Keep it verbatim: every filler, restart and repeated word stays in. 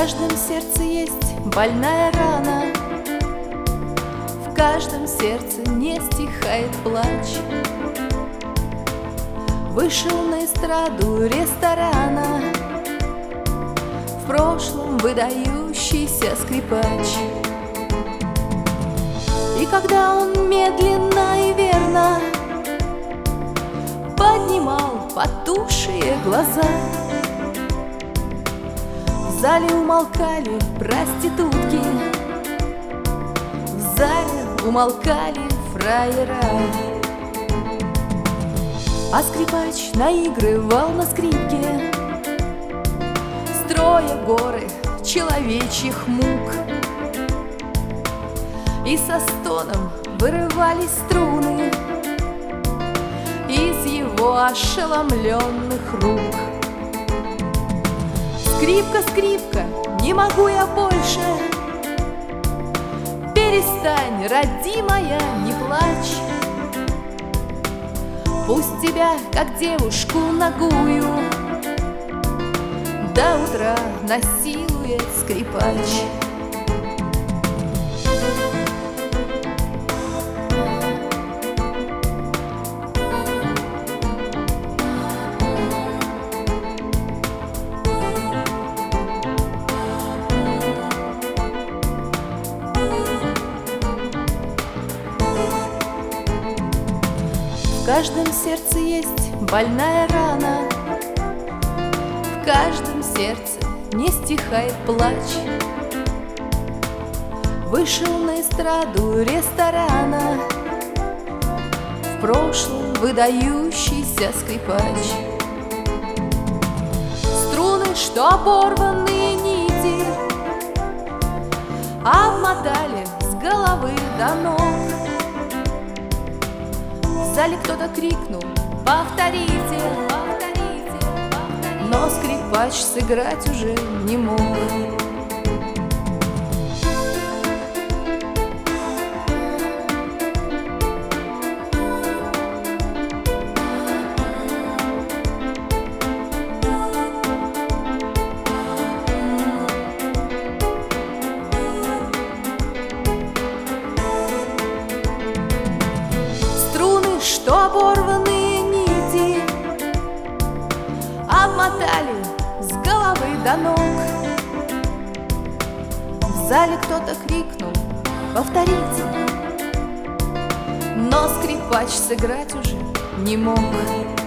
каждом сердце есть больная рана, в каждом сердце не стихает плач. Вышел на эстраду ресторана в прошлом выдающийся скрипач. И когда он медленно и верно поднимал потухшие глаза, в зале умолкали проститутки, в зале умолкали фраера. А скрипач наигрывал на скрипке, строя горы человечьих мук. И со стоном вырывались струны из его ошеломленных рук. Скрипка, скрипка, не могу я больше, перестань, родимая, не плачь. Пусть тебя, как девушку нагую, до утра насилует скрипач. В каждом сердце есть больная рана, в каждом сердце не стихает плач. Вышел на эстраду ресторана в прошлом выдающийся скрипач. Струны, что оборванные нити, обмотали с головы до ног. В зале кто-то крикнул: повторите, повторите, повторите. Но скрипач сыграть уже не мог. Что оборванные нити обмотали с головы до ног. В зале кто-то крикнул: повторите. Но скрипач сыграть уже не мог.